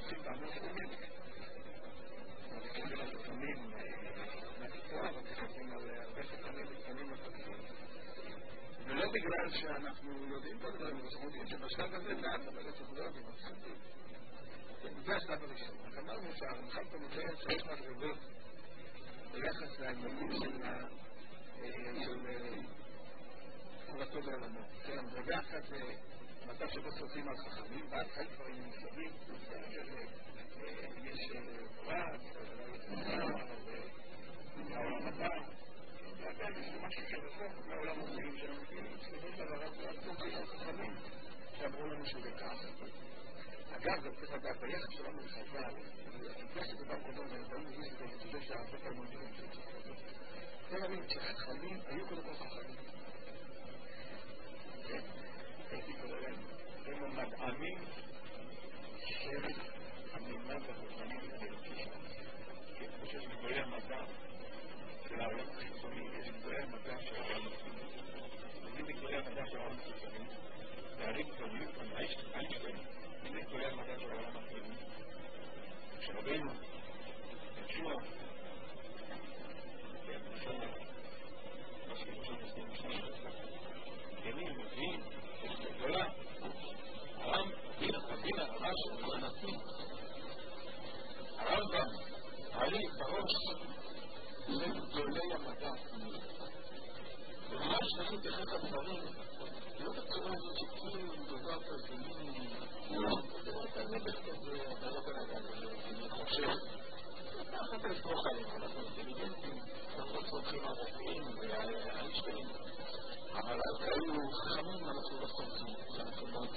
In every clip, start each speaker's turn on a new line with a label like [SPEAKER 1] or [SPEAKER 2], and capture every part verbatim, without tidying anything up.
[SPEAKER 1] עושים בעמוד עומד. אנחנו לפעמים מהתקועה, אבל תכתים על הרבה שפעמים לפעמים מפתחים. ולא בגלל שאנחנו יודעים את הדברים, אנחנו יודעים שבשלב הזה לאט אבל אנחנו לא יודעים את זה. זה השלב הראשון. אז אמרנו שהרמח"ל פה מציין שיש מדרגות ביחס לעניינים של חובתו בעולמו. כן, המדרגה אחת זה מצב שבו סופרים על חכמים, ואז חי דברים מסביב, יש פרט, והעולם הבא, ועדיין יש משהו שרחוק מהעולם החיים שלנו, סביבות על הרב והסופרים על חכמים, שאמרו לנו שזה כך. אגב, זה צריך לדעת, ביחד שלנו לחז"ל, לפני שדבר קודם, ואני באים להגיד את זה, אני חושב שהרבה פעמים דברים שצריך לעשות. זה להבין שחכמים היו קודם כל חכמים. כן, הייתי קורא להם, הם המדענים של המימד החכמים האלוקי שלנו. כן, כמו שיש גדולי המדע של העולם החיצוני, יש גדולי המדע של העולם החיצוני. ומי גדולי המדע של העולם החיצוני? והריקטון, ניוטון, איינשטיין, מי גדולי המדע של העולם החיצוני? שרבנו, ישוע, כן, בסדר, מה שכתוב בסדר משנה שלך, ימים, מביאים, יש גדולה, הרם, הדין הרש, הנתון, הרמב"ם, עלי, בראש, זה גדולי המדע. וממש אני מתייחס לדברים, לא בצורה הזאת שכאילו מדובר כזינים, זה לא תלמדת כזה, אתה לא בנדע כזה, אני חושב, אתה יכולת לסמוך עליהם, אנחנו אינטליגנטים, אנחנו סומכים על רופאים ואיינשטיין, אבל אז היו חכמים, אנחנו לא סומכים, אנחנו מאוד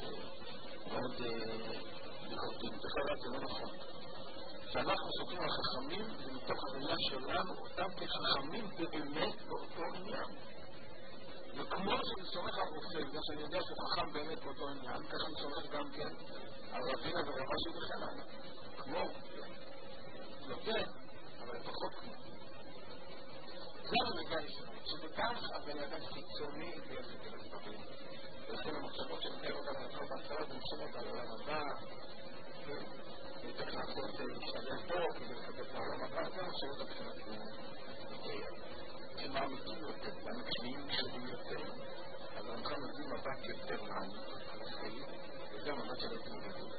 [SPEAKER 1] ביקורתים, בכלל זה לא נכון. כשאנחנו סומכים על חכמים, זה מתוך הראייה שלנו, אותם כחכמים באמת באותו עניין. וכמו שאני סומך על רופא, בגלל שאני יודע שהוא חכם באמת באותו עניין, ככה אני סומך גם כן על רבינה ורבה שהיא בכלל. כמו, יותר, אבל פחות כמו. זה המגע ישנה, שבכך הבן אדם חיצוני ויחד אל הדברים. ולכן המחשבות שנתאר אותם על עצמו בהתחלה, זה מחשבות על העולם הבא, וצריך לעשות להשתגע פה, כדי לקבל את העולם הבא, זה המחשבות הבחינת שמה אמיתים יותר, והמקשיים קשרים יותר, אז אנחנו נותנים מבט יותר מעני על החיים, וזה המבט של ההתמודדות.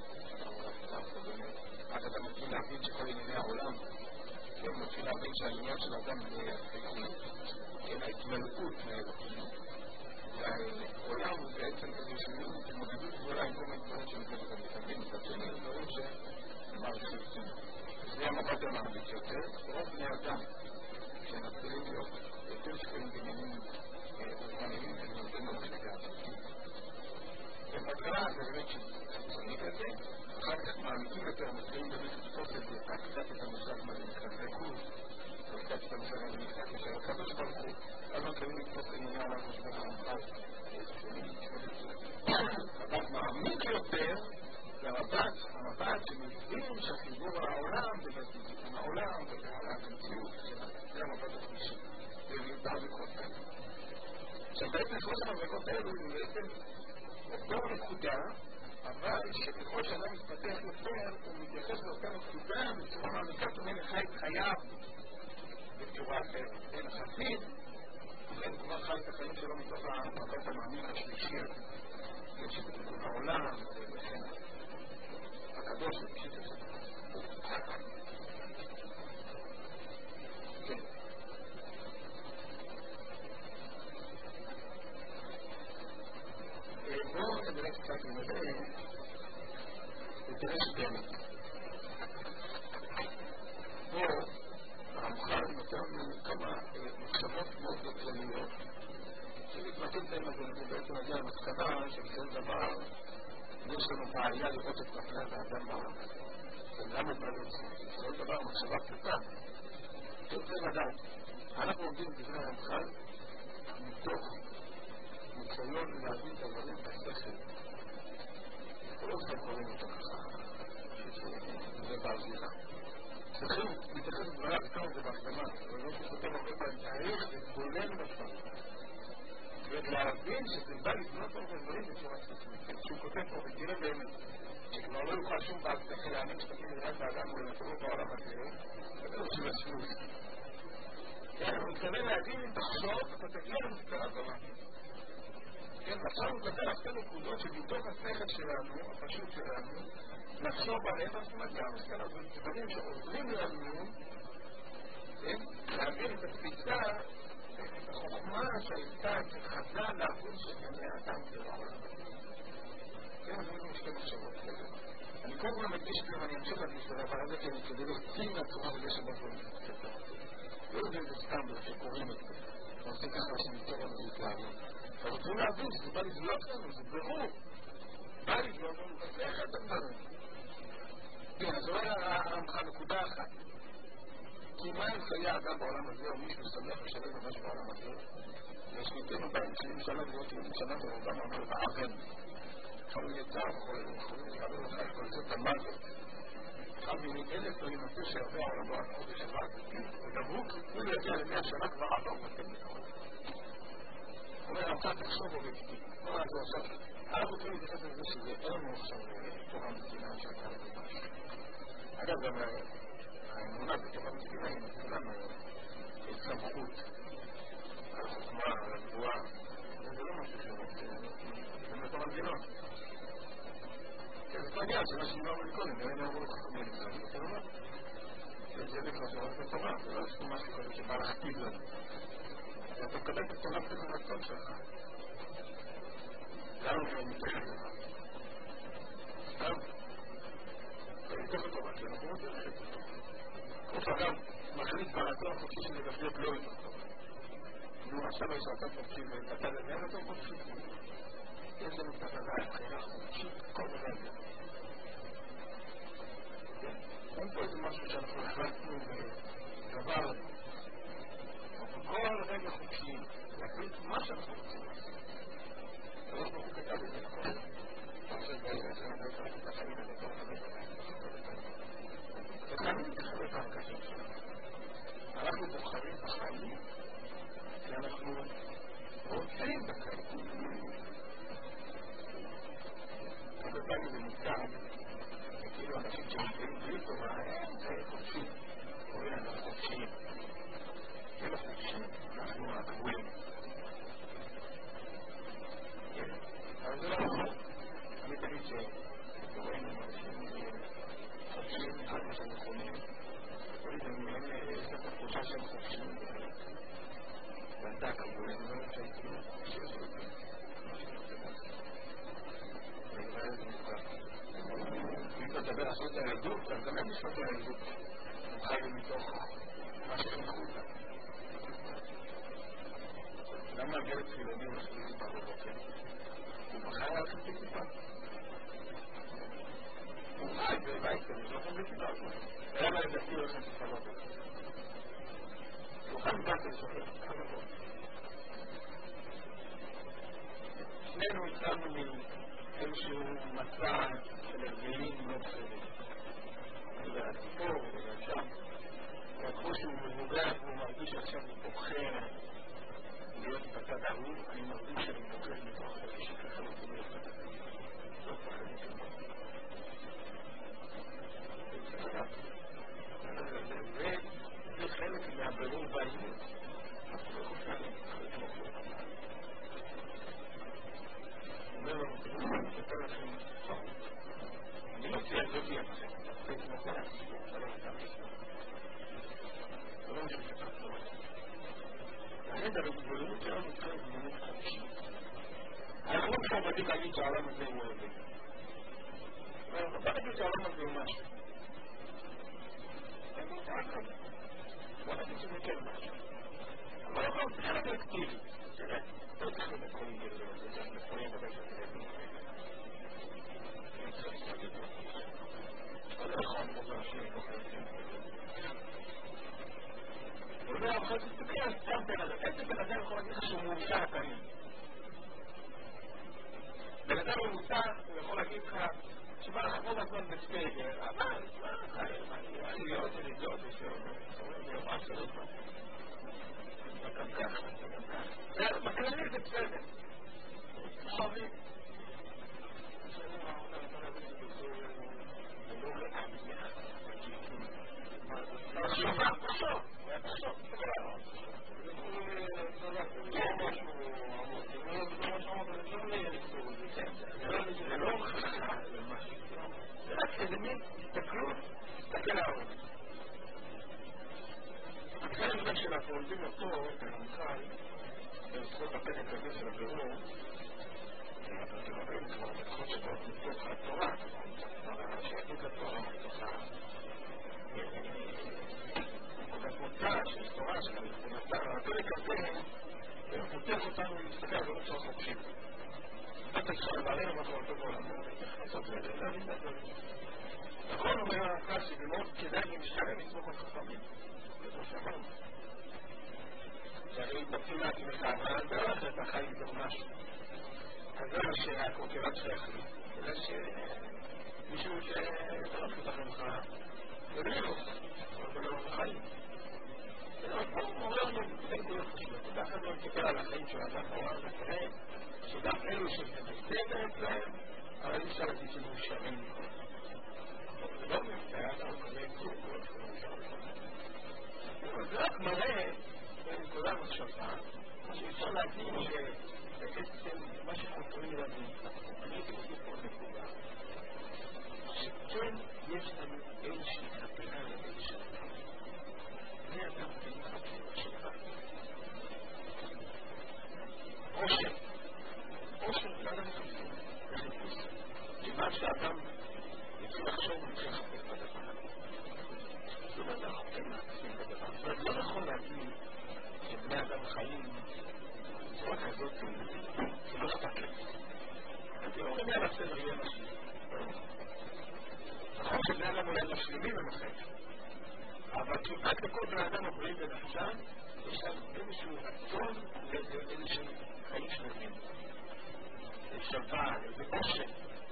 [SPEAKER 1] רק אתה מתחיל להבין שכל ענייני העולם, כן, מתחיל להבין שהעניין של האדם זה כן, ההתמלאות מהאלוקים. והעולם הוא בעצם איזושהי התמודדות גדולה עם כל מיני דברים שמתמודדים את המתאבים, מצד שני, דברים שמעריכים. זה המבט המעמיק יותר, רוב בני אדם שמתחילים להיות יותר שקרים בעניינים רוחניים, הם נותנים למחלקה הזאת. ובהתחלה זה באמת שצריך את זה, אחר כך מעמיקים יותר, מתחילים באמת לתפוס את זה, קצת את המושג מה זה נקרא זכות, קצת את המושג מה זה נקרא קשר הקדוש ברוך הוא, אז מתחילים לתפוס ענייני על המשפט המחל. מבט מעמיק יותר, זה המבט, המבט שמבין שהחיבור על העולם ובתיקון העולם ובעלת המציאות, זה המבט השלישי. זה מיותר בכל כאן. עכשיו בעצם שלוש המבטות האלו הם בעצם אותו נקודה, אבל שככל שאדם מתפתח יותר, הוא מתייחס לאותה נקודה בצורה מעמיקה, זאת אומרת, חי את חייו בצורה בין החזית, לכן כבר חי את החיים שלו מתוך המבט המעמיק השלישי הזה. יש בתיקון העולם, וכן הקדוש ופשוט הזה. כן. בואו נדלק קצת לזה, ותראה שבאמת. פה הרמח"ל נותן כמה מחשבות מאוד כלליות, שמתמקד בהם הזה, בעצם נגיע למסקנה שבסופו של דבר יש לנו בעיה לראות את פני האדם בעולם. למה את בעיה לראות? בסופו של דבר מחשבה פשוטה. כן צריך לדעת, אנחנו עומדים בדברי הרמח"ל מתוך ניסיון להבין את הדברים בשכל. אנחנו לא צריכים קוראים אותו ככה, שזה בעזירה. צריכים להתייחס לדבריו וכמה זה בהקדמה, אבל לא שכותב הרבה פעמים, תאריך ותבונן בשביל. ולהבין שזה בא לבנות על הדברים בצורה ספציפית. שהוא כותב פה, ותראה באמת, שכבר לא יוכל שום בעל שכל להאמין שתקים מדינת האדם ולנצרות בעולם הזה, זה לא של השלוש. כן, הוא מתכוון להגיד אם תחשוב, אתה תגיע למסקנה טובה. כן, עכשיו הוא כותב על שתי נקודות שבתוך השכל שלנו, הפשוט שלנו, נחשוב עליהם, אז הוא מגיע למסקנה, זה דברים שעוזרים לנו, כן, להבין את התפיסה, את החוכמה שהייתה, את החז"ל להבין שבני האדם זה לא עולם. כן, אני לא משתי מחשבות כזה. אני כל פעם מדגיש להם, אני אמשיך להדגיש להם, אבל אני כדי כדי להוציא מהצורה בגלל שבאופן ספר. לא יודע אם זה סתם בגלל שקוראים את זה. ועושים ככה שניצור לנו להתלהבים. אבל רוצים להבין שזה בא לבלוט לנו, זה ברור. בא לבלוט לנו, זה איך אתם דברים. כן, אז אולי הנקודה אחת. כי מה אם חיי האדם בעולם הזה, או מישהו שמח ושלם ממש בעולם הזה? ושניתנו בהם, שאני שלם להיות יהודי שלם ורובם אמר באבן. חלו יצא, חלו יצא, כל זאת המוות. חל מיני אלף לא ימצא שהרבה העולמו על חודש הבא. ודברו, הוא לא יגיע למאה שנה כבר עבר ואתם נכון. אומר, אתה תחשוב או בקטי. לא נעזור עכשיו. אנחנו צריכים להתייחס לזה שזה אין עכשיו תורה מדינה שאתה לבש. אגב, גם האמונה בתורה מדינה היא מדינה סמכות, על חוכמה, על הגבוהה. זה לא משהו שרוצה. זה מתור המדינות. זה תגיע שמה שאמרנו מקודם, נראה אמרו חכמים לזה, זה לא לא. זה בגלל זה בתורה, זה לא יש משהו כזה שבא להכתיב לנו. ואתה מקבל את התורה כזה רצון שלך. למה זה מתחת לך? סתם? זה מתחת התורה, כי אנחנו רוצים ללכת אותו. כמו שאדם מחליט ברצון חופשי שזה דפיות לא יותר טוב. נו, עכשיו יש רצון חופשי ובצד הזה אין רצון חופשי. יש לנו קצת עדיין בחירה חופשית כל רגע. אין פה איזה משהו שאנחנו החלטנו ודבר אנחנו כל רגע חופשיים להחליט מה שאנחנו רוצים לעשות. זה לא ברור כתב את זה נכון. אני חושב באיזה אחרי אני לא צריך את החיים האלה כל חמש וחייבים להתחבר את ההרגשים שלנו. אנחנו בוחרים בחיים כי אנחנו רוצים בחיים. הרבה פעמים זה מוצג כאילו אנשים שמתאים בלי טובה הם חופשים קוראים להם חופשיים הם חופשים, אנחנו הקבועים אבל זה לא נכון אני תגיד שקוראים להם אנשים חופשיים אחד מה שהם נכונים וקוראים להם יש את התחושה שהם חופשיים ואתה הקבועים לא נמצאים כאילו שיש אותם אם אתה מדבר לעשות את הילדות, אז גם אין משפט הילדות. הם חיים מתוך מה שחינכו אותם. למה הגלת חילוני הולך לכיפה בבוקר? הוא בחר על חצי כיפה. הוא חי בבית כזה, יש לכם לכיפה. למה לדעתי הולך לכיפה בבוקר? הוא חי בבית כזה שופט, ככה בבוקר. שנינו הצלנו מאיזשהו מצע של הרגלים לא בסדר. זה הציפור, זה שם. וכמו שהוא מבוגר והוא מרגיש עכשיו הוא בוחר להיות בצד ההוא, אני מרגיש שאני בוחר מתוך חופש ככה לא תמיד בצד ההוא. לא פחד משום. זה חלק מהבירור והאימות. אנחנו לא חופרים, אנחנו לא חופרים. אומר לו, אני אספר לכם סוף. אני לא תהיה, לא תהיה לכם. זה מתנצל לעצמי, זה לא נתן לשמוע. זה לא משהו שצריך לא לעצמי. האמת, הרגילות שלנו צריכה להתגלות חופשית. אנחנו לא משעבדים להגיד שהעולם הזה הוא אוהב. אבל תגיד שהעולם הזה הוא משהו. אין לי תעד כזה. בוא נגיד שזה כן משהו. אבל לא יכול, זה חלק אקטיבי. תראה, לא צריך לבקרים גרלו, זה צריך לבקרים בבית התרבים. אני צריך להגיד לו. לא יכול, בוחר שני בוחרים. הוא אומר, אבל תסתכל על סתם בן אדם. איזה בן אדם יכול להגיד לך שהוא מומשה הקנים? בן אדם ממוצע, הוא יכול להגיד לך שבא לך רוב הזמן בספייגר, אבל, מה, חיים, אני להיות ולדלות, זה יומה של אותה. גם ככה, גם ככה. בכללי זה בסדר. חובי. השאלה מה אומר, אתה להבין את זה בסוריה, להיכנס לבירור, אנחנו מדברים כבר בכל שבאות מתוך התורה, שיהדות התורה מתוכה נקודת מוצא של תורה, של נקודת הפרק הזה, ופותח אותנו להסתכל על זה בצורה חופשית. אתה אפשר לברר מה קורה טוב בעולמו, לעשות את זה, להבין את הדברים. נכון אומר הקלאסי, ומאוד כדאי להשתלם לסמוך על חכמים. זה כמו שאמרנו. שהרי תציל לעצמך, אבל דרך את החיים זה משהו. אז זה מה שהקורקרת שהחליט. אלא שמישהו שלא פותח ממך, זה בלילות, אבל לא בחיים. זה לא כמו מורה לנו, אין כל חשוב. תודה אחת לא נתקל על החיים של האדם בעולם, ותראה שגם אלו שזה בסדר להם, אבל אי אפשר להגיד שהם מאושרים מכל. זה לא מפתיע, אתה מקבל כלום, כל שכם מאושר. זה רק מראה בנקודה מחשבה, שאפשר להגיד שבעצם מה שאנחנו קוראים להבין, אני הייתי עושה פה נקודה, שכן יש לנו איזושהי חתירה לאיזושהי חתירה. זה אדם כלים חתירה שלך. עושר. עושר זה אדם חתירה. זה חיפוש. כיוון שאדם יצא לחשוב ומתחיל לחפש בדבר. זה לא אדם חתירה לחפשים בדבר. זאת אומרת, לא נכון להגיד שבני אדם חיים בצורה כזאת שלא אכפת להם. אני לא אומר לסדר יהיה משהו. נכון שבני אדם אולי משלימים עם החיים. אבל כמעט לכל בני אדם הבריאים בנפשם, יש להם איזשהו רצון לאיזשהו חיים שלמים. לשווה, לאיזה עושר.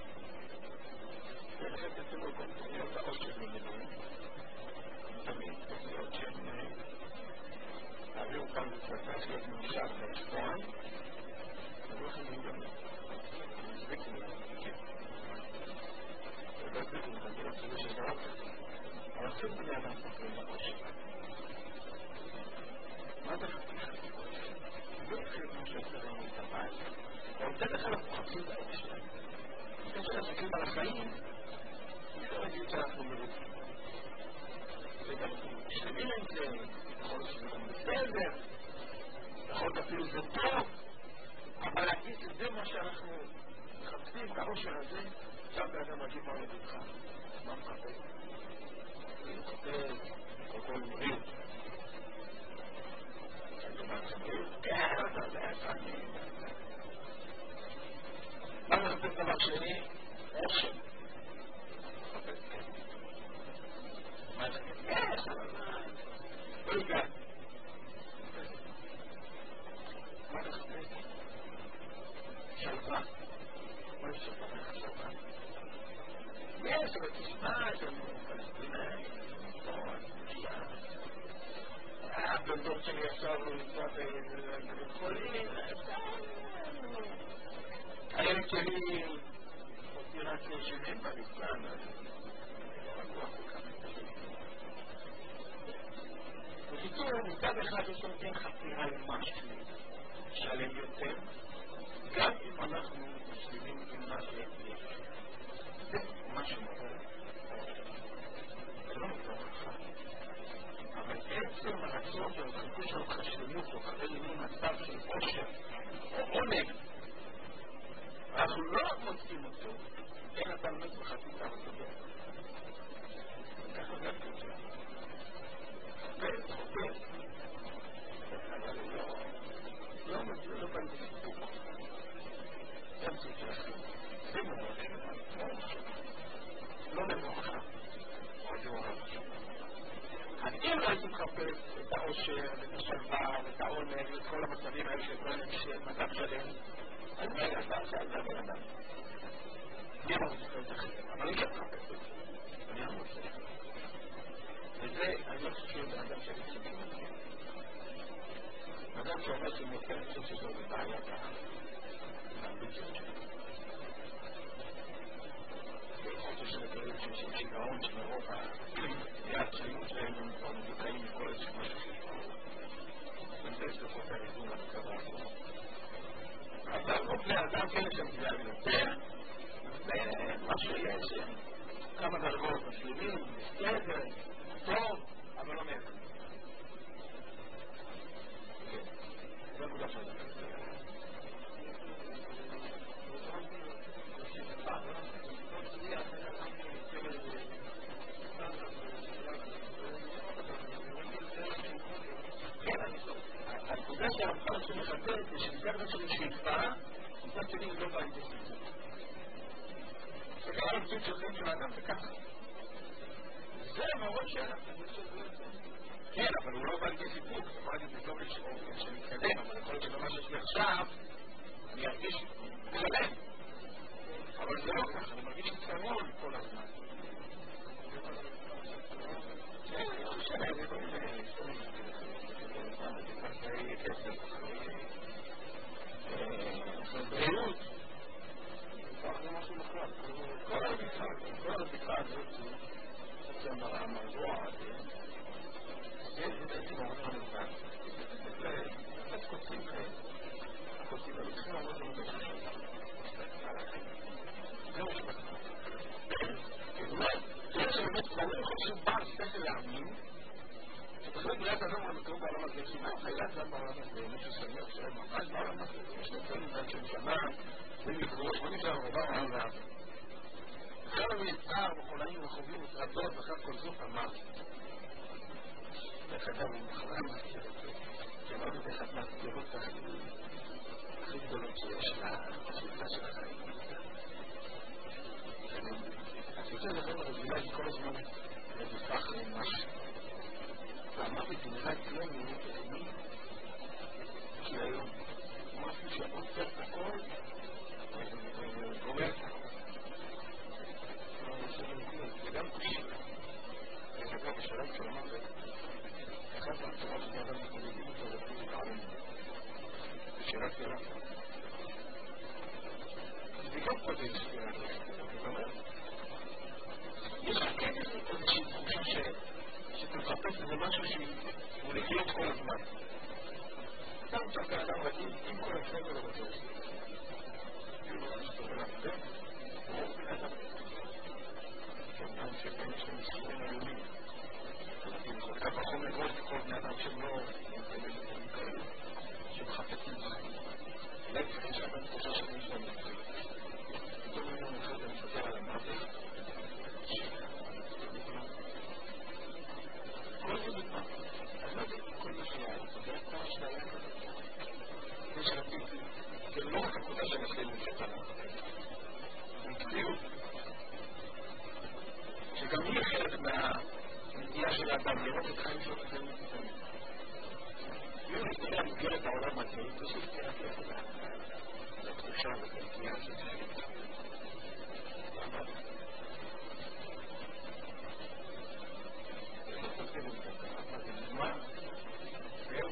[SPEAKER 1] ולכן תצאו כל תוכניות העושר מגדולים. תמיד תוכניות שהן תעבירו כאן בצלצה להיות מאושר בהשפוען, ולא יכולים גם להסביקו כן. ולא הסביקו גם בלצלו של דבר כזה. אבל כן בני אדם תוכלים לעושר. מה זה חתיכה? לא התחיל כמו שעושה לנו את הבית. אבל מצד אחד אנחנו חפשים את העושר. לפני שאנחנו על החיים, אפשר להגיד שאנחנו מרוצים. וגם שלמים עם זה, יכול להיות שזה גם בסדר, יכול להיות אפילו זה טוב, אבל להגיד שזה מה שאנחנו מחפשים, העושר הזה, עכשיו באדם מגיב מה לדעתך. מה מחפש? הוא מחפש, כל מורים. אני אומר לכם, כן, אתה זה אני. מה מחפש דבר שני? עושר. מחפש כן. מה זה? כן, אבל מה? לא הגע. מה מחפש? שלווה. מה זה שלווה? מה זה שלווה? יש, אבל תשמע, יש לנו פלסטינאים, נכון, מגיעה. הבן דוד שלי עכשיו הוא נמצא בבית חולים, הילד שלי אותי רק שנים במצלן, אז רגוע כל כך מתחיל. בקיצור, מצד אחד יש לנו כן חפירה למשהו שלם יותר, גם אם אנחנו משלימים עם מה שיש. זה משהו מאוד. זה לא מאוד חכם. אבל עצם הרצון של חיפוש של חשלמות או חבל עם מצב של עושר או עונג, אנחנו לא מוצאים אותו, אין אתה באמת מחצית הרצון. ככה גם כזה. חפש, חפש. אבל לא, לא מגיע, לא בא לסיפוק. זה מסוג שלכם. זה מאוד חשוב. לא למוחה. עוד לא רב. אז אם לא הייתי מחפש את העושר, את השלווה, את העונג, את כל המצבים האלה של כל מצב שלם, אז מה יעשה שעל זה בן אדם? אני אמור לספר את אחרים, אבל אני כן מחפש את זה. אני אמור לספר. וזה, אני לא חושב שזה אדם שאני חושב את זה. אדם שאומר שהוא מוצא, אני חושב שזו בעיה באמביציות שלו. אני חושב שזה כאלה שיש שיגעון שמרוב היד שלנו שלהם הם כבר מבוקעים מכל איזשהו משהו שיש. וזה יש לפחות הריזון למצב האחרון. אבל לא בני אדם כאלה שהם גדולים יותר, זה משהו יש כמה דרגות משלימים, בסדר, טוב, אבל לא מעבר. זה נקודה שאני חושב. בשאיפה, מצד שני לא בא איזה סיפור. וגם המציאות של חיים של האדם זה ככה. זה המהות שאנחנו מסוגלים את זה. כן, אבל הוא לא בא איזה סיפור, זאת אומרת, זה טוב שמתקדם, אבל יכול להיות שבמה שיש לי עכשיו, אני ארגיש שלם. אבל זה לא ככה, אני מרגיש צרון כל הזמן. כן, לא משנה, זה לא משנה. זה כסף. זה בריאות. זה משהו בכלל. כל הבקעה, כל הבקעה הזאת, זה המרזוע הזה. זה בעצם מאוד חלוקה. זה קצת קוצים כאלה. קוצים, אבל צריכים לעמוד למודד שלנו. זה מה שמחר. זאת אומרת, זה שבאמת ברור חושב בר שכל להאמין, שבכלל בריאת אדם הוא המקום בעולם הזה, כי מה חיית אדם בעולם הזה, מישהו שמח שאין ממש בעולם הזה, יש לו כאלה דעת של שנה, באים לקרוש, בוא נשאר רבה רבה. אחרי לנו יצער וחולאים וחובים ושרדות, ואחר כל זאת אמר. דרך אדם הוא מחלה מהכיר אותו, שאמר את אחת מהסתירות הכי גדולות שיש לשליטה של החיים. התפיסה הזאת הרגילה היא כל הזמן רדיפה אחרי משהו. והמוות היא נראה אצלנו כתמי, כי היום משהו שעוצר את הכל וגומר את הכל. זה גם קשה. זה אגב בשלב של המוות, אחת מהצורה של אדם מתמודדים אותו ופשוט הערים. בשאלה קטנה. זה גם קודם שתראה לך. יש לך כן איזושהי תחושה שאתה מחפש איזה משהו שהוא לחיות כל הזמן. אתה מצא כאדם רגיל עם כל הסבל הרצות. כאילו לא מסתובב להפתר, או בן אדם. שאומנם שבין יש לנו סיכונים איומים. כל כך רחום לגרוז לכל בני אדם שהם לא נמצאים לסיכונים כאלה, שמחפשים זמן. אולי צריך לשאבל תחושה של מישהו המקצועי. פתאום אם הוא מחליט ומסתכל על המוות, כל זה נגמר. אז לא זה כל מה שהיה, זה רק כמה שהיה כזה. זה שרציתי, זה לא רק עבודה של החיים לשתנה. זה מקצועיות. שגם היא חלק מהנטייה של האדם, לראות את החיים שלו כזה מתקדמים. אם נתחילה למסגרת העולם הזה, פשוט תהיה כיף לתחושה ולנטייה של החיים. מה? זהו.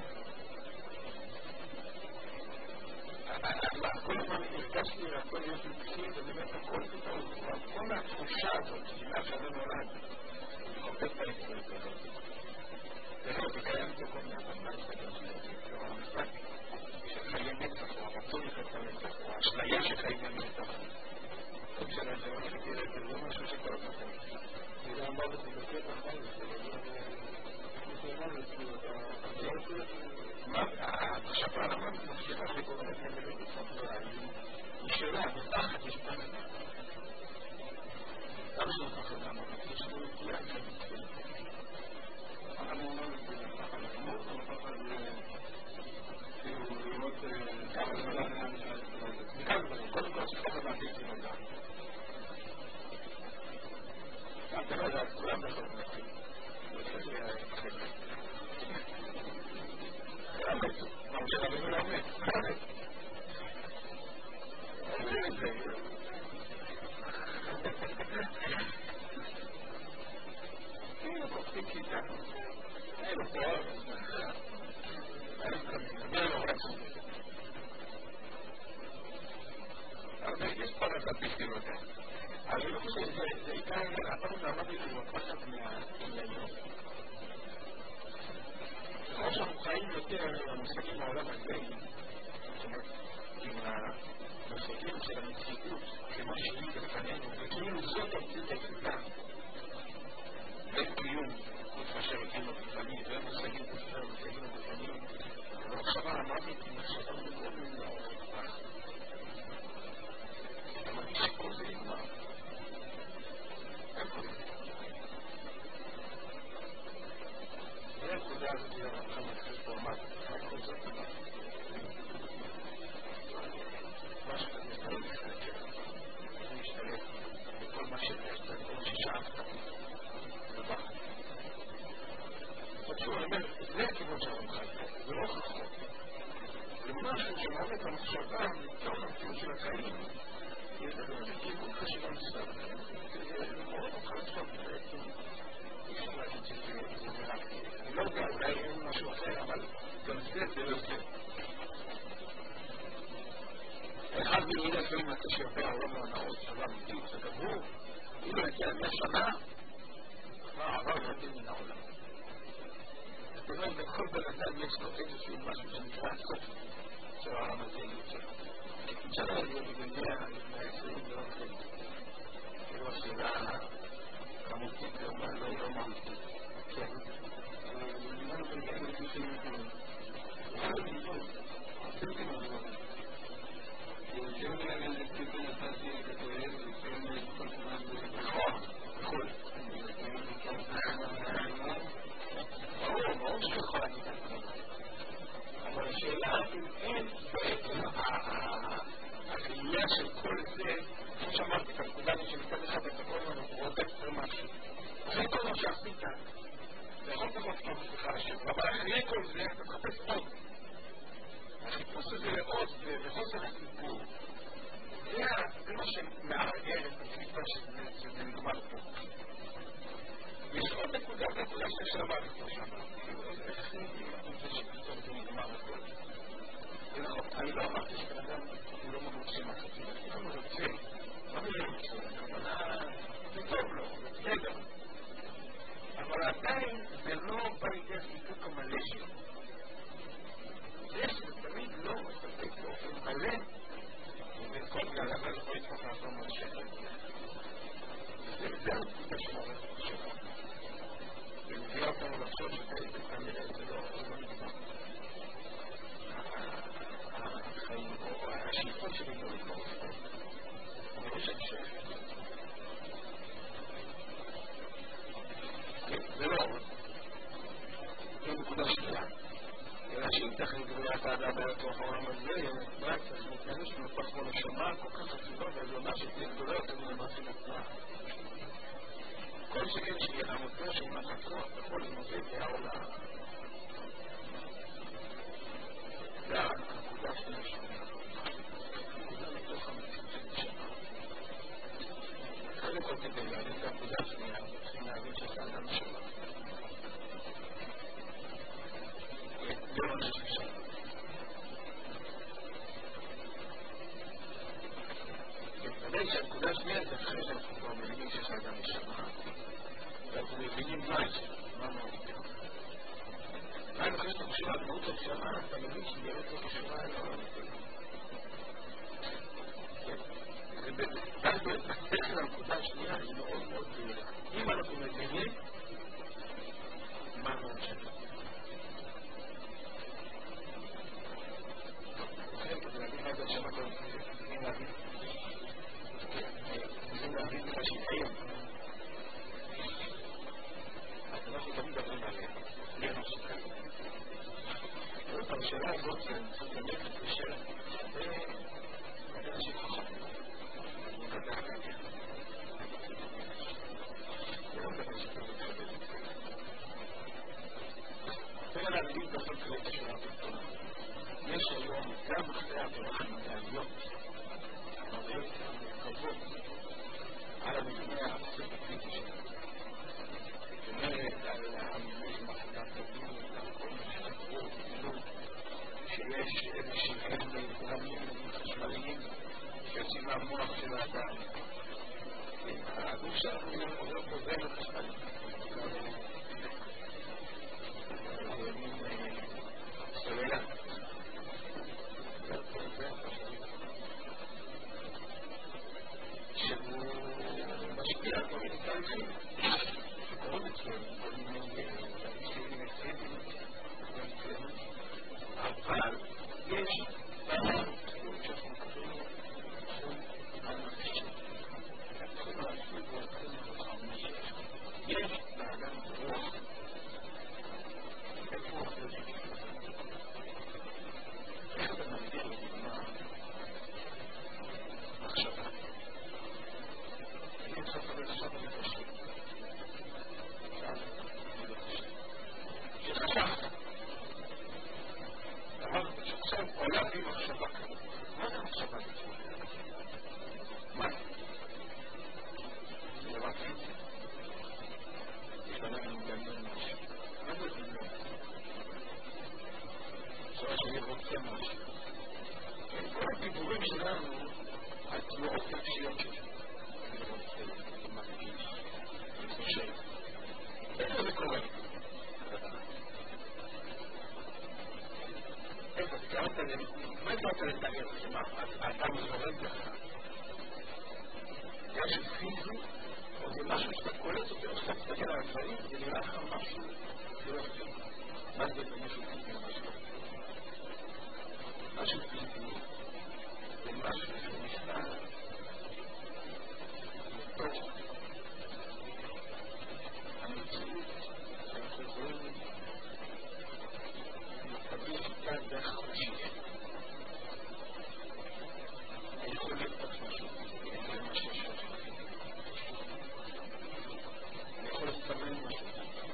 [SPEAKER 1] כל הזמן הרגשתי והכל יש מקסי, ובאמת הכל פתאום, כל מהתחושה הזאת, שמאז שאני נולד, אני חופש בהתחילת הזאת. זהו, זה קיים פה כל מיני אדם, זה המשחק של חיי נצח, או הרצון לחיים נצח, או האשליה של חיי נצח. כל שנה זה לא שתראה, זה לא משהו שכל הזמן חיים. זה לא אמר בזה בקטע החיים, זה מה? עכשיו העלמה מתחילה לכל מיני דברים היא שאלה, מתחת יש פעם למה שלא תחת העמדה? יש לו נטייה את זה אני אומר את זה מתחת לחמור ומתחת לראות כמה זמן מכאן דברים, קודם כל שפחת מעדיף עם הדעת אתה לא יודעת, כולם יכולים להגיד האמת, מה משלמים לאמת? האמת. אומרים את זה. כאילו קופים כיתה. אין לו פה. אין לו כאן. אין לו רצון. אבל יש פרק לבלתי לא יודע. אני לא חושב שזה עיקר, הפרק למדתי הוא הפחד מהעניין. כמו שאנחנו חיים יותר המושגים בעולם הזה, עם המושגים של המציאות, כמו שהיא בפנינו, וכאילו זאת המציאות היחידה, בין קיום, מתפשר הקיום הגופני, בין מושגים מתפשר המושגים הגופניים, והמחשבה המוות היא מחשבה מאוד מאוד רבה. אתה מרגיש שכל זה נגמר. אין כל זה. זה הנקודה הזאת, זה המחשב מתחיל פה המוות, הכל זאת המוות. גם את המחשבה מתוך המציאות של החיים, ידבר לכיוון חשיבה מסוים. זה מאוד נוכל לעשות בעצם, אי אפשר להגיד שזה נראה. אני לא יודע, אולי אין משהו אחר, אבל גם זה זה לא זה. אחד ממיני לפעמים אתה שיודע העולם הנאות, שלה אמיתית, וגם הוא, אם הוא יגיע מאה שנה, מה הרב יוצא מן העולם. זאת אומרת, בכל בן אדם יש לו איזשהו משהו שנקרא הסוף של העולם הזה יוצא. אפשר להגיד במאה, במאה עשרים, לא עושה. כאילו השאלה כמותית, לא לא מהותית. כן. ואנחנו במאה לפי שמותים. ואנחנו במאה, עושים כמובן. וכן אני לפי נתתי כתואל, וכן כל זמן בכל, בכל. ברור, ברור שיכול להגיד את זה. אבל השאלה אם אין בעצם הראייה של כל זה, כמו שאמרתי, את הנקודה הזאת שמצד אחד אתה כל הזמן רודף יותר משהו. אחרי כל מה שעשית, זה יכול פחות טוב סליחה לשם, אבל אחרי כל זה אתה מחפש עוד. החיפוש הזה לעוד וחוסר הסיפור. זה מה שמערער את התפיסה שזה נגמר פה. יש עוד נקודה, נקודה שיש למערכת כמו שאמרתי. איך זה שפתאום זה נגמר הכל. אני לא אמרתי שבן אדם הוא לא מרוצה מהחצי. הוא לא מרוצה. מה הוא לא מרוצה? הכוונה זה טוב לו, זה בסדר. אבל עדיין זה לא בא לידי הסיפוק המלא שלו. זה שזה תמיד לא מספק באופן מלא, ובכל גלל אבל יכול לתפוק לעשות מהשאלה. זה הנקודה של המערכת שלנו. ומביאה אותנו לחשוב שזה כנראה זה לא נגמר. החיים או השאיפות שלי לא נגמר. אני חושב ש... כן, זה לא עוד. זו נקודה שנייה. אלא שאם תכן גבויית האדם בתוך העולם הזה, מה צריך להתנהל שנופך בו נשמה כל כך חשובה ועליונה שתהיה גדולה יותר מלמעשה עצמה. כל שכן שיהיה עמותו של מחצות בכל מוביל והעולם. זה הנקודה שנייה שנייה. נקודה מתוך המציאות של שנה. קודם כל כדי להבין את הנקודה השנייה, צריכים להבין שזה אדם שלה. זה לא נשאר שם. ודאי שהנקודה השנייה זה אחרי שאנחנו כבר מבינים שיש אדם משנה. ואנחנו מבינים מה זה, מה מהות. מה אם אחרי שאתה חושב על מהות השנה, אתה מבין שהיא באמת לא קשורה אל העולם הזה. ואז בטח הנקודה השנייה היא מאוד מאוד גדולה. אם אנחנו מבינים מה מהות שנה. לכן כדי להבין מה זה השנה כבר צריכים להבין. צריכים להבין מה שהיא קיים. אז אנחנו תמיד מדברים עליה. בלי אנשים כאלה. השאלה הזאת זה באמת מתקשר הרבה אנשים חכמים. אני מדבר עליה. זה לא מדבר שכבר מתחבא את זה. צריך להבין בכל כלי השאלה בתורה. יש היום גם אחרי העברה המדעיות, המדעיות המורכבות, על המבנה הספציפי שלנו. זאת אומרת, על המבנה של מחלת הדין, על כל מה שחקרו, שיש איזושהי חלק זרמים חשמליים שיוצאים מהמוח של האדם. הגוף שלנו עובר פה זרם חשמלי. זה מין סוללה. שהוא משפיע על כל מיני תהליכים שקורים אצלנו, כל מיני תהליכים אקטיביים אצלנו, אבל יש בעיות שאנחנו מקבלים בתחום הנפשי. התחום הנפשי הוא התחום החמישי. יש באדם רוח. איפה רוח זה? איך אתה מגדיר לדוגמה מחשבה? אני רוצה לדבר עכשיו על מחשבה. שלנו, התנועות נפשיות שלי. אני רוצה, אני מרגיש, אני חושב. איפה זה קורה? איפה, תקראת לי, מה אתה רוצה לתאר? מה, האדם זורם לך? משהו פיזי, או זה משהו שאתה קולט אותו, או שאתה תסתכל על הדברים, זה נראה לך משהו לא יפה. מה זה משהו פיזי או משהו? משהו פיזי זה משהו שנשמע מתוך המציאות שאנחנו יכולים לקבל אותה דרך חושי. אני יכול לקרוא משהו פיזי, זה מה שיש לך. אני יכול לסמן משהו.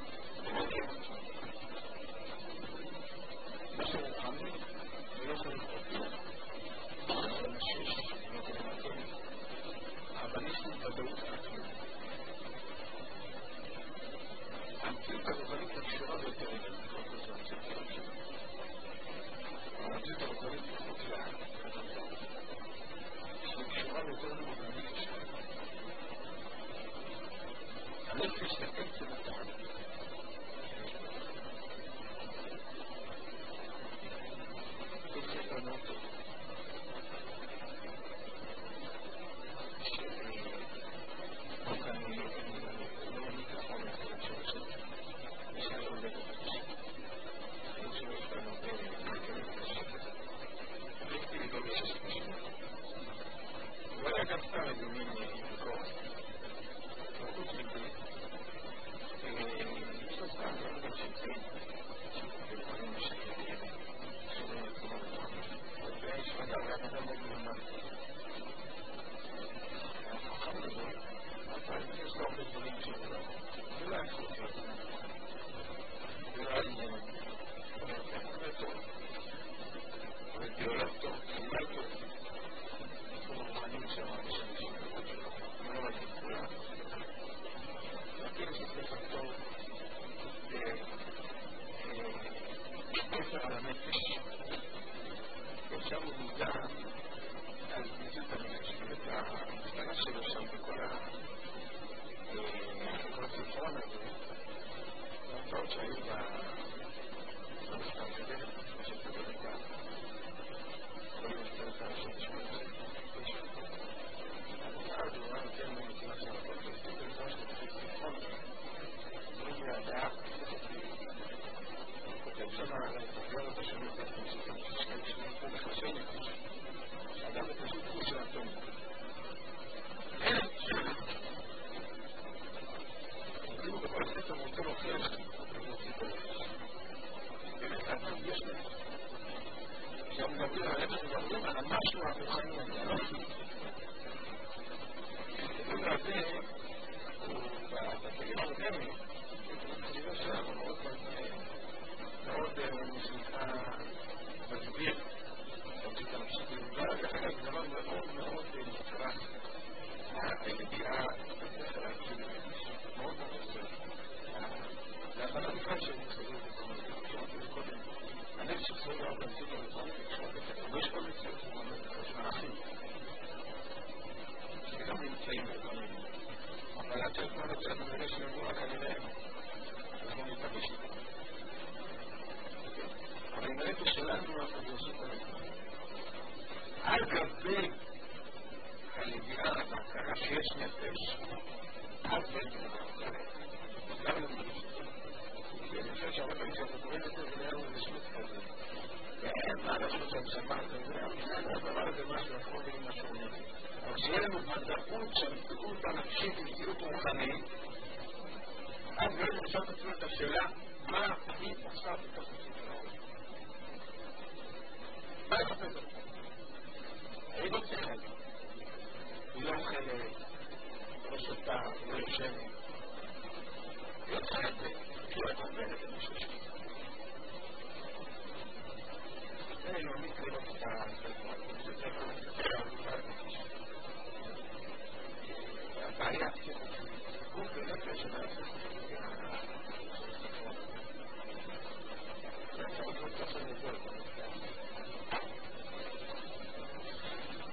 [SPEAKER 1] משהו רוחני, ולא יכול לקרוא. זה מה שיש, אני לא יכול לקרוא. אבל יש לי ודאות עצמית. המציאות הרוחנית הקשורה ביותר אליי, לפחות זו המציאות הרוחנית. המציאות הרוחנית לפחות זה שהיא קשורה ביותר למובנית השם. הנפש זה עצם התחת. זה ספר מאוד טוב. שרק אני לא ניקח על החלק של השם. נשאר עולה בבקשה. אני חושב שאתה נותן להיכנס לשקט. הבאתי לגבי ששת משמעות. הוא היה גם סתם איזה מין ביקורת. וחוץ מזה, יש לו סתם גם גם שצאים. ודברים משקרים. שזה מקום הרוחני. ויש אדם ואדם מאוד מלמד. החכם הזה, אבל יש לו הרבה דברים שלו. זה לא היה חוצה. זה לא היה עניין. זה היה טוב. אבל זה עולם טוב. זה לא טוב. זה רוחנים שם, יש אנשים מאוד שלו. לא רק את כולם. להכיר שספר טוב זה ספר על הנפש. ושם הוא מודע על ביצות הנפש ואת המסתנה שלו שם בכל הספרון הזה. והצעות שהיו במסתר שדלת, מה שתדל את ה... כל מסתר את השם שמות זה. אז הוא ראה יותר ממתינה של הכל, וסתיק לזמן שתתחיל ספרון. ואם זה הדעה, הוא כותב שם על ההתגר אותו של מזאת מציאות המשקל שנתנו לחשי נפש. שאדם בפשוט חוש של אטום. כאילו בכל ספר הוא רוצה להוכיח באמת האדם יש נפש. כשהם מדברים על נפש, הם מדברים על המשהו הרוחני הזה, לא פיזי. הספר הזה הוא בכלים המודרניים, בחשיבה שלנו מאוד מאוד משנקרא מסביר את הנפשית ללבד, ואחר כך דבר מאוד מאוד נפרח הידיעה בספר העצים לנפש. מאוד מאוד עושה. זה הבנה בכלל של מושגים וקומות, שאומרים את זה קודם. הנפש שצריך להיות במציאות הרוחנית וקשורה בספר. ויש כל מציאות של מלאכים. שגם נמצאים ברוחניים. אבל עד שאנחנו נצא בנראה שנבוא רק כנראה אנחנו נתפגש איתם. אבל עם הנפש שלנו אנחנו עושים את הנפש. על גבי הידיעה וההכרה שיש נפש, אז בעצם אנחנו נראה. למה אני מרגיש את זה? כי אני חושב שהרבה פעמים שאנחנו קוראים את זה, זה נראה איזה שמות כזה. ואין מה לעשות שם שבת, זה הדבר הזה משהו, אנחנו לא מבינים משהו אומר. אבל שיהיה לנו ודאות שהמציאות הנפשית היא מציאות רוחנית, אז באמת נשאל את עצמנו את השאלה, מה אני עושה בתוך מציאות הרוחנית? מה אני חושב את זה? אני לא צריכה את זה. היא לא אוכלת, לא שותה, לא יושבת. היא לא צריכה את זה, כי היא לא תחברת את מישהו שלי. אני לא מתקרב את הספר, זה ספר, הבעיה, גוף ונפש של הספר. זה ספר כל כך נגול.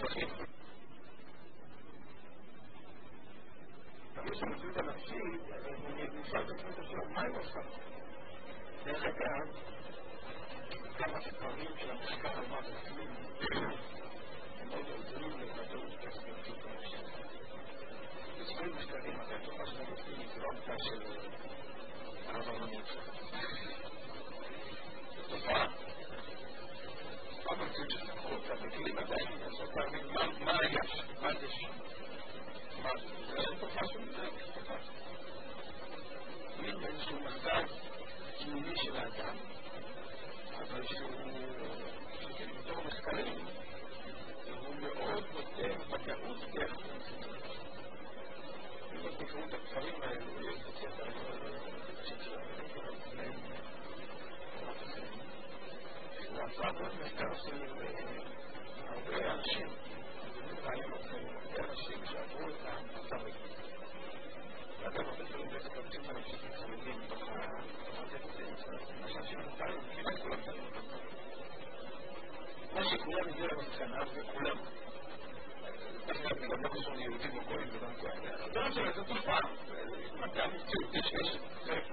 [SPEAKER 1] צריכים. אבל יש המציאות הנפשית, אני נשאל את עצמי את השאלה, מה הם עושה? דרך אגב, כמה ספרים של המחקר על מה בסמים, הם מאוד עוזרים לוודאות פרספקטיבית אנושית. בספרים משתנים, הרי התופעה של המסכים זה לא המצאה של הרבנות. זו תופעה. המציאות של ספרות, המקלים עדיין לעשות להבין מה יש, מה זה שם. מה זה? זה לא תופעה של מזרק, זה תופעה. מין איזשהו מצב קיומי של האדם, אבל שהוא בתור מחקרים, הוא מאוד נותן ודאות דרך המציאות. אם לא תקראו את הכפרים האלו, יש את ספר הוא עשה מאוד מחקר של הרבה אנשים, הרבה אנשים שעברו את המצב הזה. ואגב, הרבה דברים בעצם קבצים אנשים חרדים בתוך המערכת, מה שאנשים נתאים, כמעט כולם תאים אותם. מה שכולם הגיעו למסקנה, וכולם, גם לא קשור ליהודים או גויים וגם כהן. הדברים שלה זה תופעה, מדע המציאות, יש חלק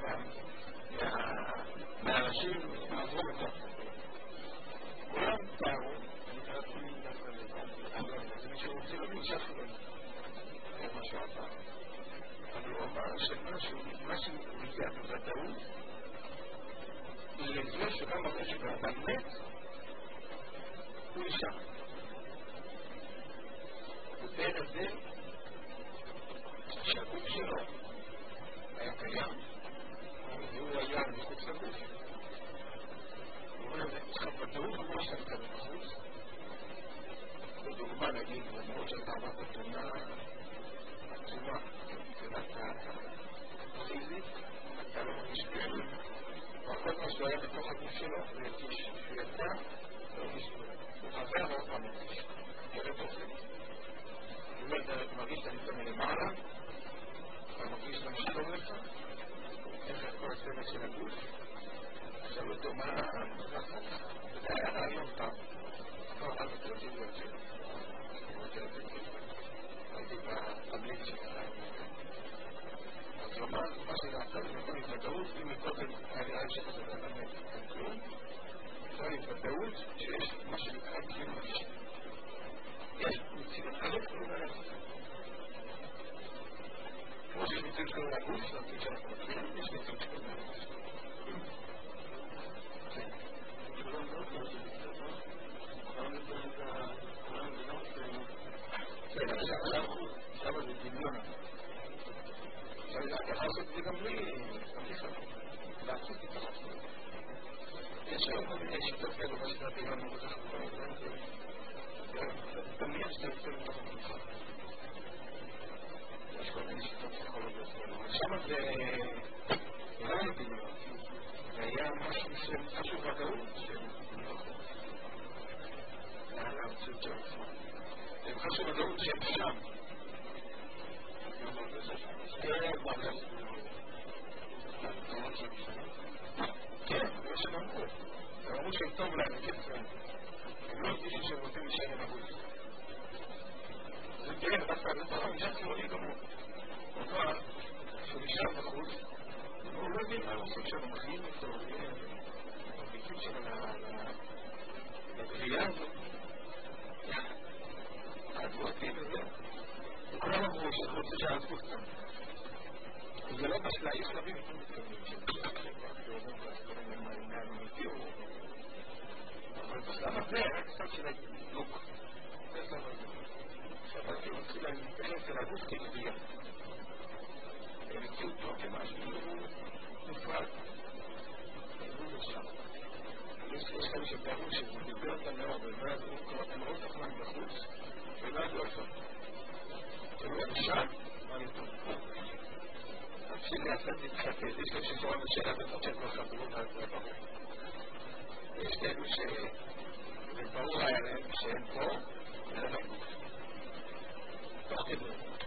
[SPEAKER 1] מהאנשים עברו בתוך. כולם תארו, אני קראתי דווקא לבן, זה מי שרוצה לא נמשך לו, זה מה שהוא עבר. אבל הוא אמר שמשהו, משהו הגיע בוודאות, לזה שגם אחרי שבאדם מת, הוא נשאר. הוא תאר את זה שהגוף שלו היה קיים, והוא היה מחוץ לגוף. הוא אומר, צריך ודאות כמו שאתה בחוץ. בדוגמה נגיד, למרות שאתה עברת תאונה עצומה, מבחינת הפיזית, אתה לא מרגיש כלום. וכל מה שהוא היה בתוך הגוף שלו, הוא הרגיש שהוא יצא, לא מרגיש כלום. הוא חזר ועוד פעם מרגיש. כדי תופס. הוא אומר, אתה מרגיש את הניצה מלמעלה, אתה מרגיש להמשיך טוב לך, איך את כל הסבל של הגוף, שאלו אותו מה נכון, וזה היה רעיון פעם. לא, אז אתה יודעים להיות שלו. הוא רוצה לתת לי. הייתי בטבלית של הרעיון. אז הוא אמר, מה שנעשה זה נתן התוודאות, אם מקודם היה שכזה באמת אין כלום, נתן התוודאות שיש מה שנקרא קיום נפשי. יש מציאות חלק כלום עליך. כמו שיש מציאות כלום לגוף, זה מציאות שאנחנו מכירים, יש מציאות כלום לגוף. כן. כן, עכשיו זה דמיון. עכשיו אתה יכול לעשות את זה גם בלי חלק. לעשות את זה חלק. יש היום כל מיני שיטות כאלו, מה שאתה גם לא בטח כל מיני דברים. דמיין שאתה יוצא לתוך המנחה. יש כל מיני שיטות פסיכולוגיות כאלו. שם זה לא היה דמיון. זה היה משהו ודאות של המציאות של עצמו. זה משהו ודאות שהם שם. כן, כן, זה שהם אמרו. הם אמרו שהם טוב להם, כן, הם לא הרגישו שהם רוצים להישאר עם הגוף. זה כן, דווקא זה טוב, נשאר חיוני גמור. אבל, כשהוא נשאר בחוץ, הוא לא הבין מה הוא עושה כשהם מחיים אותו, הביטוי שלו לגבייה הזאת. הדבורתי וזה. וכולם אמרו שזה רוצה שהעזבו קצת. זה לא בשלה, יש שלבים יותר מתקדמים של תיאורים והספרים עם העניין האמיתי או... אבל בשלב הזה היה קצת של ההתלוק. זה שלב הזה. עכשיו אני מתחיל להתייחס אל הגוף כגבייה. הם הציעו אותו כמשהו נפרד. הוא נשאר. יש כאלה שתארו שזה דיבר אותם מאוד, וזה הם ראו את עצמם בחוץ, ולא ידעו איפה. הם לא נשאר, מה אני טוב? התחיל לעשות להתחתת, יש כאלה ששואלים השאלה וחושב כל חברות על זה ברור. יש כאלו שברור היה להם שהם פה, וזה לא גוף. תוך כדי.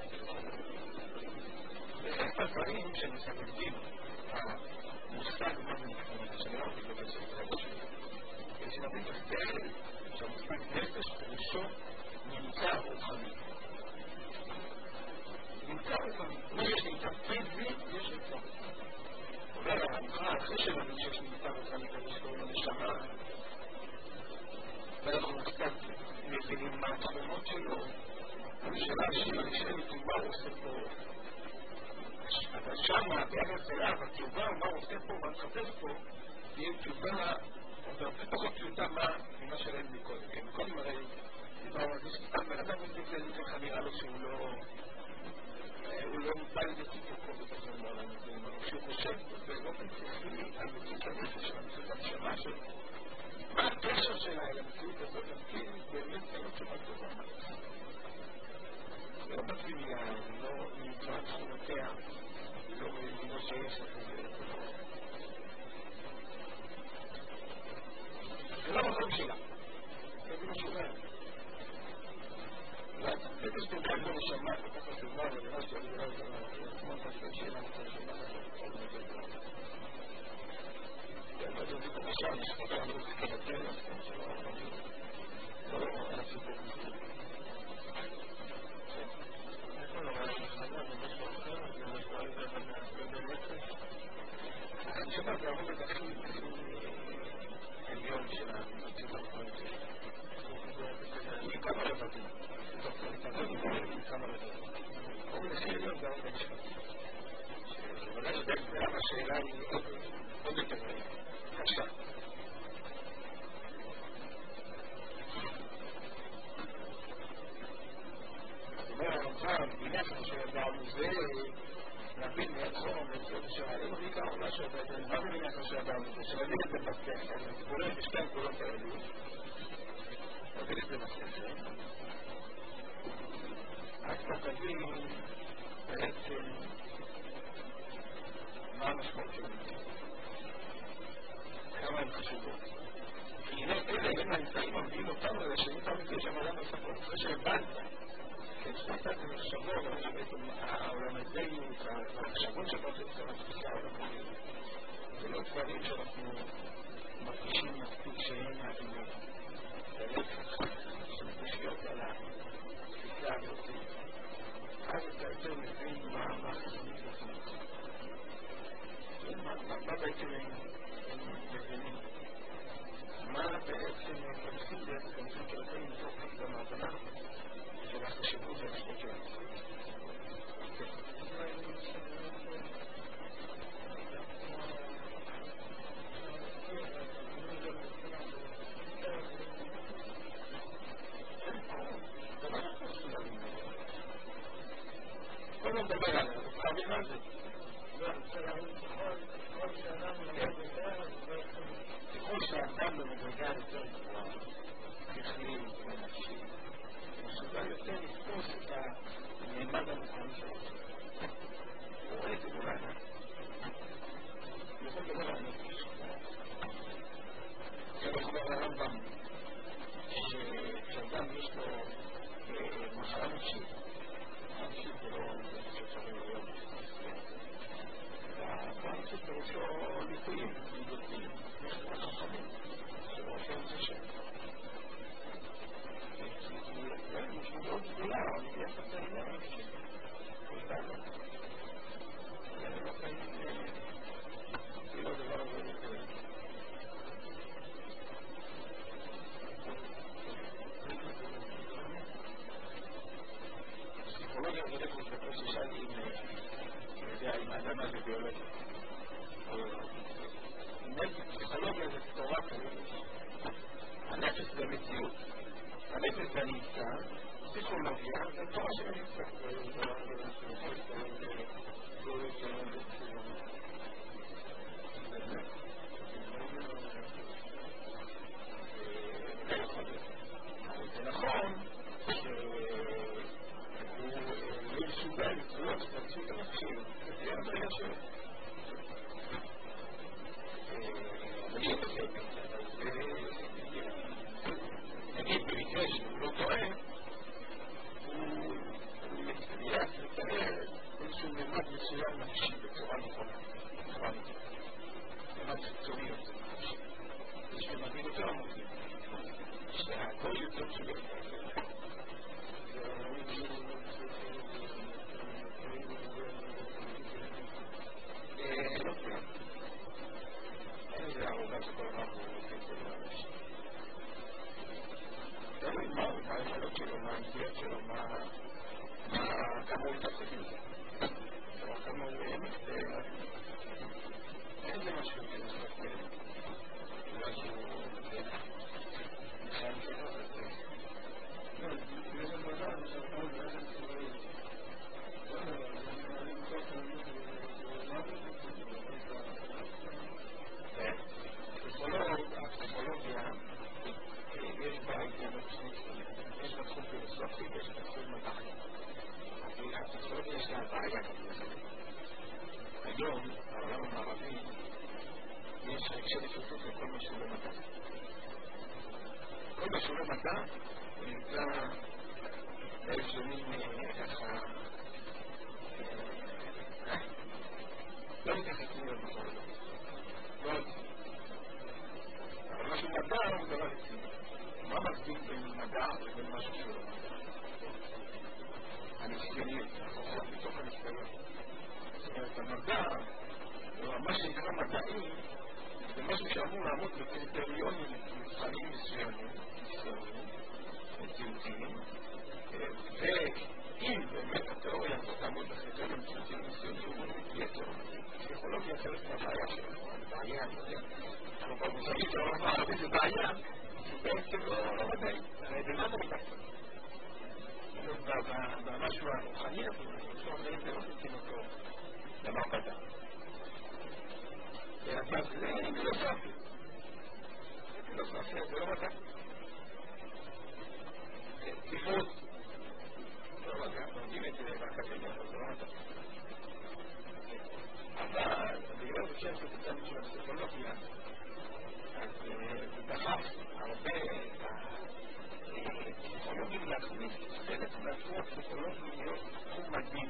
[SPEAKER 1] ואיך הדברים שמסמדים המושג מה זה נכונות, שאני לא מבין לבד של זה, שמבין את השכל, שהמושג נפש פירושו נמצא שניתן אותם כזה שקוראים לנשמה, ואנחנו קצת מבינים מה התחומות שלו. השאלה השאלה נשאלת מה הוא עושה פה, אבל שמה בארץ אליו, התשובה מה הוא עושה פה, מה מחפש פה, תהיה תשובה, אבל בתוך התשובה ממה שראינו מקודם. כן, מקודם הרי דיברנו על זה שסתם בן אדם מספיק לזה ככה נראה לו שהוא לא הוא לא בא לידי סיפור פה בתוכן בעולם הזה, שהוא חושב באופן פסיכי על מציאות הנפש של המציאות הנשמה שלו. מה הקשר שלה אל המציאות הזאת? כי באמת אין לו תשובה טובה. זה לא בטביליה, זה לא נמצא תכונותיה, זה לא שיש לזה. זה לא רחוב שלה. זה לא שומע. זה תסתובב בו לשמה, וכך חשובה, ולמה שאתה יודע, זה עצמו תסתובב שאלה מצד שמה, זה זה זה עכשיו, נשפטה, אני רוצה כבטל, אז כן שלא, לא לא, אין הסיפור מסוים. איפה לא רואה שחנה, זה משהו אחר, זה משהו על זה, זה נפש. אני שומע, זה הרובד הכי עליון של המציאות האחרונה. היא כמה רבדים. כמה רבדים. הוא נכיר להיות גם בנשפט. שוודאי שבאמת השאלה היא עוד יותר קשה. זאת אומרת, הרמח"ל, בנפש שאדם זה להבין מיד חום, שראינו בעיקר משהו, מה בנפש שאדם זה, שנבין את זה בספר, זה קורה בשתי נקודות האלו, נבין את זה בספר, אז אתה תבין בעצם מה המשמעות שלנו. כמה הן חשובות. כי אלה הם האמצעים המביאים אותנו לשנות המציאות של העולם הספר. אחרי שהבנת, כשאתה את המחשבות, שבעצם העולם הזה נמצא, המחשבות שבאות לצאת התפיסה העולמית. זה לא דברים שאנחנו מרגישים מספיק שהם מהאימון. זה להפך, שמתחילות על התפיסה הזאת. אז אתה יותר מבין מה החסמים לחינוך. מה בעצם הם מבינים? מה בעצם הם כנסים בעצם כנסים כנסים מתוך גם ההבנה של החשיבות והמשפט של המציאות. כל לא מדבר על זה, אתה חייבים על זה. ככל שהאדם במדרגה יותר גבוהה, תכנין ונפשי, מסוגל יותר לתפוס את הנעמד המוכן שלו. הוא רואה את זה בולנה. הוא יכול לדבר על נפש. זה לא אומר לרמב"ם, כשאדם יש לו מחלה נפשית, מחלה נפשית זה לא שאפשר להיות. והאדם שפירוש לו ליפויים, ליפויים. יש לך חכמים, שלא עושים זה שם. כי יש מאוד גדולה, אני יש את העניין הנפשי. יש דאגה. ואני לא חיים, זה לא דבר הזה לקרוא. פסיכולוגיה זה דרך לפתור ששאלי עם האדם הזה ביולוגיה. פסיכולוגיה זה תורה כזאת. הנפש זה מציאות. הנפש זה נמצא, פסיכולוגיה זה תורה של הנמצא. זה נכון שהוא לא מסוגל לקלוט את המציאות הנפשית, זה המדרגה שלו. נגיד במקרה שהוא לא טועה, הוא מצליח לתאר איזשהו ממד מסוים נפשי בצורה נכונה, בצורה נכונה. ממד חיצוני יותר נפשי. יש ממדים יותר עמוקים, שהכל יותר שווה. לא טועה. אין לי האנטיות שלו, כמה הוא יתעסק עם זה. כמה הוא מסתכל, אין זה משהו שמסתכל, משהו נשאר שלו, זה זה מזל, שאתה מזל הפסיכולוגיה יש בה התיינות שניסים, יש בה תחום פילוסופי ויש בה תחום מדעי. הפסיכולוגיה יש לה בעיה כזה. היום, בעולם המערבי, יש רגשי נחיתות לכל מה שהוא לא מדע. כל מה שהוא לא מדע, הוא נמצא באיזשהו מין ככה, לא מתייחסים להיות בכל זאת. לא עוד. אבל מה שהוא מדע הוא דבר רציני. מה מבדיל בין מדע לבין משהו שהוא לא מדע? הניסיוניות, החוכות בתוך הניסיון. זאת אומרת, המדע, מה שנקרא מדעי, זה משהו שאמור לעמוד בקריטריונים מבחנים מסוימים, מציאותיים, ואם באמת התיאוריה הזאת תעמוד בקריטריונים מציאותיים מסוימים, תהיה תיאוריה. פסיכולוגיה חלק מהבעיה שלנו, הבעיה, אני יודע. אבל במושגים של העולם הערבי זה בעיה, בעצם לא מדעי, זה מה מדעי. במשהו הרוחני, אפשר מדעי זה לא תקים אותו דבר מדע. אבל זה פילוסופיה. פילוסופיה זה לא מדע. ספרות לא מדע, לומדים את זה באקדמיה, אבל זה לא מדע. אבל בגלל זה שיש לצד של הפסיכולוגיה, אז זה דחף הרבה פסיכולוגים להכניס חלק מהתחום הפסיכולוגי להיות תחום מדהים.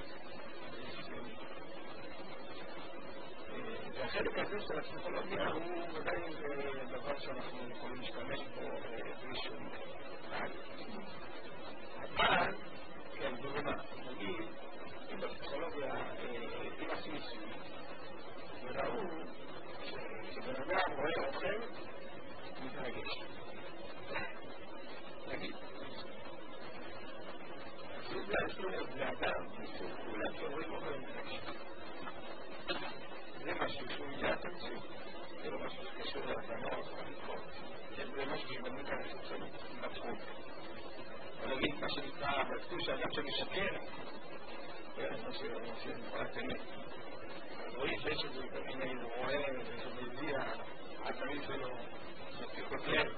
[SPEAKER 1] והחלק הזה של הפסיכולוגיה הוא ודאי דבר שאנחנו יכולים להשתמש בו בלי שום בעיה. אבל, כן, דוגמה, נגיד, אם בפסיכולוגיה, אם עשו ניסוי, וראו שבן אדם רואה אוכל, מתרגש. נגיד, עשו את זה, עשו את זה אדם, ניסו, כולם שאומרים אוכל מתרגש. זה משהו שהוא יהיה התמצית, זה לא משהו שקשור להבנות או לבחור, זה משהו שבנו כאן חיצונית, בתחום. אבל נגיד, מה שנקרא, בדקו שאדם שמשקר, זה מה שנקרא תמת. אז רואים שיש איזה מיני רואה, איזה מזיע, העצמי שלו, שפיקות לב.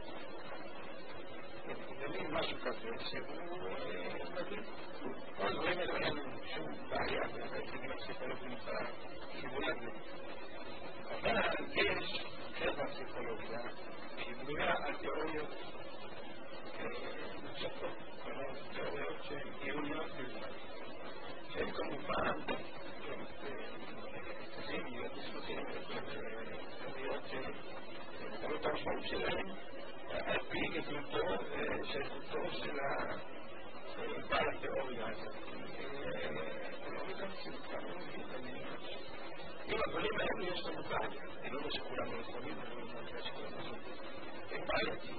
[SPEAKER 1] זה מין משהו כזה, שהוא מדהים. כל הדברים האלה אין שום בעיה, ובעצם הפסיכולוגיה נמצא כיוון הזה. אבל יש חברה פסיכולוגיה שהיא בנויה על תיאוריות מוצ'קות, כלומר תיאוריות שהן עיוניות בלבד, שהן כמובן צריכים להיות מסמכים להיות את המשמעות שלהם על פי גדולתו שאיכותו של בעל התיאוריה הזאת. לא מתמצים כמה מבינים. אם הדברים האלה יש לנו בעיה, אני לא אומר שכולם לא נכונים, אני לא אומר שכולם לא נכונים. הם בעייתיים.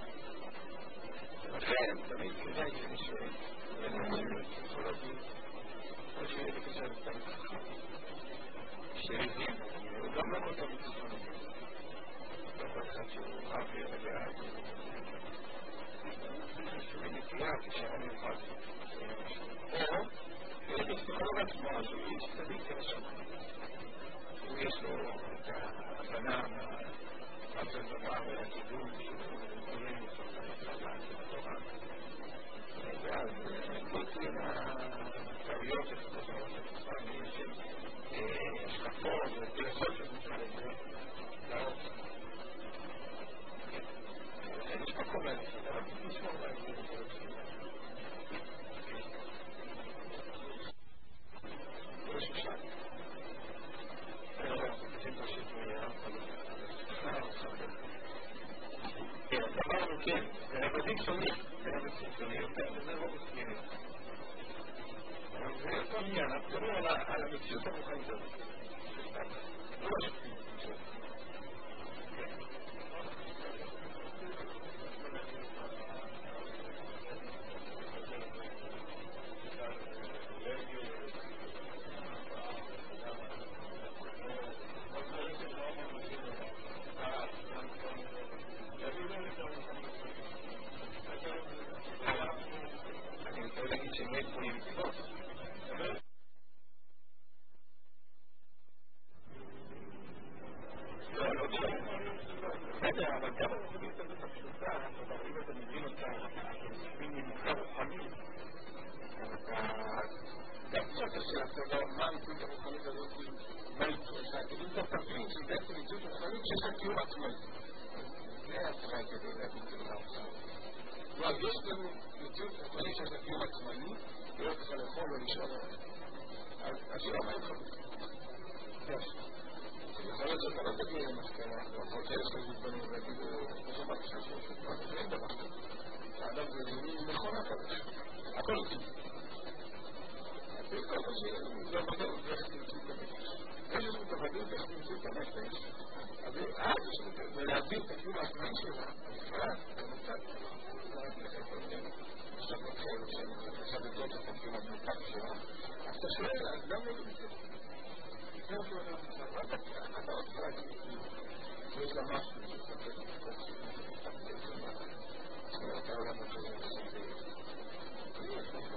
[SPEAKER 1] לכן, תמיד כדאי שאני שואל, ואני שואל, פסיכולוגים, או שיהיה בקשר לסתם חכם, שהבין, גם לא כל תמיד פסיכולוגים. לא כל אחד שהוא רב וירגע, שהוא נפלא, כשאר מיוחד, או, יש בפסיכולוג עצמו, שהוא איש צדיק כרשום. יש לו את ההבנה מה זה דבר והכיוון שהוא קוראים לסופר לתורה. ואז מוצאים הטעויות של סופר לתורה של השקפות ופילוסופיות נקרא לזה לאור. לכן יש מקום לזה, אבל צריך לשמור לזה יש משל כן, אמרנו כן, זה רבדים שונים, זה רבדים שונים יותר, וזה לא מסכימים. אבל זה אותו עניין, אנחנו מדברים על המציאות המוכנית הזאת. לא משהו. בסדר, אבל גם המושגית הזאת הפשוטה, אם אתה מבין אותה, אם היא מוכר רוחנית, גם סופר של הצבא, מה המציאות הרוחנית הזאת, מה היא צריכה, כאילו אתה תבין שהיא בעצם מציאות רוחנית שיש לה קיום עצמאי. זה התחי כדי להבין כדי להוצאה. אבל יש לנו מציאות רוחנית שיש לה קיום עצמאי, ולא צריכה לאכול או לשאול. אז השאלה מה היא חלופה? יש. יכול להיות שאתה לא תגיע למסקנה, אבל שיש לך להתבנים ולהגידו, כמו בקשה שיש לך, אבל אין דבר כזה. האדם זה נכונה כזה. הכל טבעי. כל מה שזה המדעות ואיך תמצאו את הנפש. יש לנו את הוודאות ואיך תמצאו את הנפש, אז אז יש לנו את זה, להבין את הקיום העצמאי שלה, המפרט, המוצד, עכשיו מתחיל, כשאתה בדות את הקיום המוצד שלה, אז אתה שואל, אז למה לא נמצא? זה מה שאומר נמצא, אתה עוד צריך להגיד, יש לה משהו, שתפק לתפוק, שתפק לתפוק, שתפק העולם הזה, יש משהו.